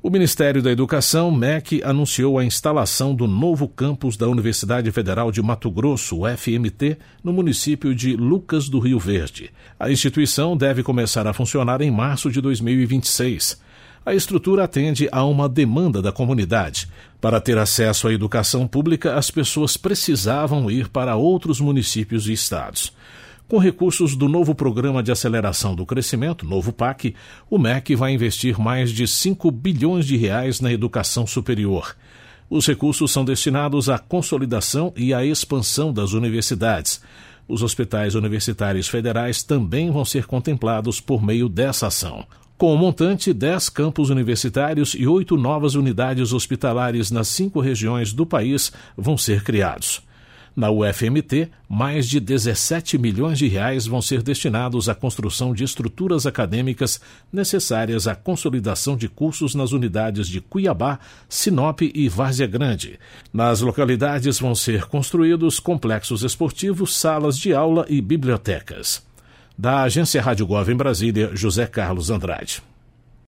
O Ministério da Educação, MEC, anunciou a instalação do novo campus da Universidade Federal de Mato Grosso, UFMT, no município de Lucas do Rio Verde. A instituição deve começar a funcionar em março de 2026. A estrutura atende a uma demanda da comunidade. Para ter acesso à educação pública, as pessoas precisavam ir para outros municípios e estados. Com recursos do novo Programa de Aceleração do Crescimento, novo PAC, o MEC vai investir mais de 5 bilhões de reais na educação superior. Os recursos são destinados à consolidação e à expansão das universidades. Os hospitais universitários federais também vão ser contemplados por meio dessa ação. Com o montante, 10 campos universitários e 8 novas unidades hospitalares nas 5 regiões do país vão ser criados. Na UFMT, mais de 17 milhões de reais vão ser destinados à construção de estruturas acadêmicas necessárias à consolidação de cursos nas unidades de Cuiabá, Sinop e Várzea Grande. Nas localidades vão ser construídos complexos esportivos, salas de aula e bibliotecas. Da Agência Rádio Gov em Brasília, José Carlos Andrade.